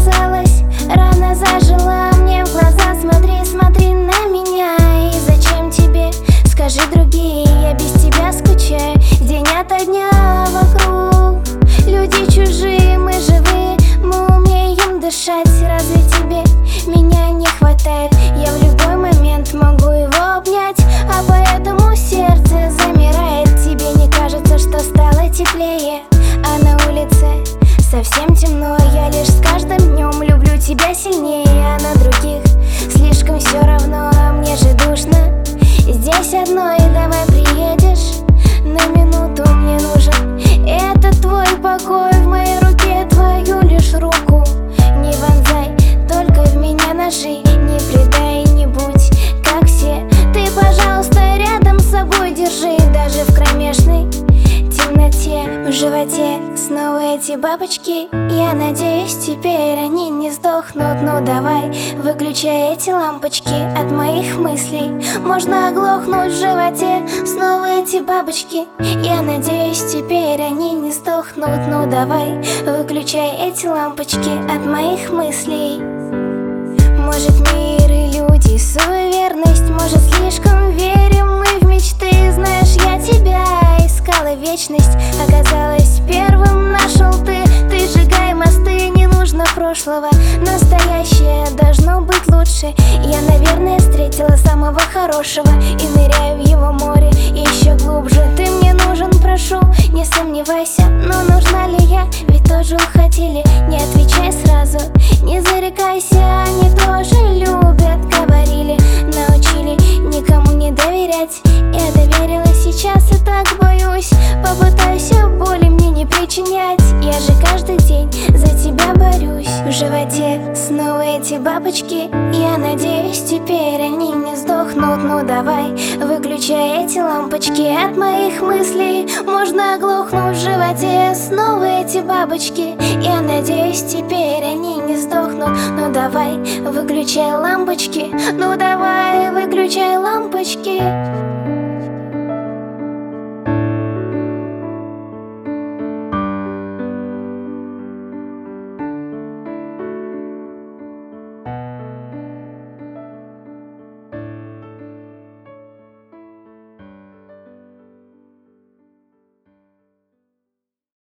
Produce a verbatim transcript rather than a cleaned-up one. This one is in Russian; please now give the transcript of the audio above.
оказалась, рана зажила мне в глаза. Смотри, смотри на меня, и зачем тебе, скажи другие, я без тебя скучаю день ото дня. Вокруг люди чужие, мы живые, мы умеем дышать. Разве тебе меня не хватает? Я в любой момент могу его обнять, а поэтому сердце замирает. Тебе не кажется, что стало теплее, а на улице совсем темно? Я лишь с каждым днем люблю тебя сильнее, а на других слишком все равно, а мне же душно здесь одной. Давай приедешь на минуту, мне нужен это твой покой. В моей руке твою лишь руку не вонзай, только в меня ножи не предай, не будь как все. Ты, пожалуйста, рядом с собой держи, даже в кромешной темноте. В животе снова эти бабочки, я надеюсь, теперь они не сдохнут. Ну давай, выключай эти лампочки, от моих мыслей можно оглохнуть. В животе снова эти бабочки, я надеюсь, теперь они не сдохнут. Ну давай, выключай эти лампочки, от моих мыслей. Может, мир и люди суеверность, может, слишком верим мы в мечты. Знаешь, я тебя искала вечность, оказалось, первым нашел ты. Ты сжигай мосты, не нужно прошлого, настоящее должно быть лучше. Я, наверное, встретила самого хорошего и ныряю в его море еще глубже. Ты мне нужен, прошу, не сомневайся, но нужна ли я? Ведь тоже уходили, не отвечай сразу, не зарекайся. Они тоже любят, говорили, научили никому не доверять. Я доверилась, сейчас и так боюсь, попытаюсь боли мне не причинять. Я же каждый день за тебя борюсь. В животе снова эти бабочки, я надеюсь, теперь они не сдохнут. Ну давай, выключай эти лампочки, от моих мыслей можно оглохнуть. В животе снова эти бабочки, я надеюсь, теперь они не сдохнут. Ну давай, выключай лампочки, ну давай, выключай лампочки.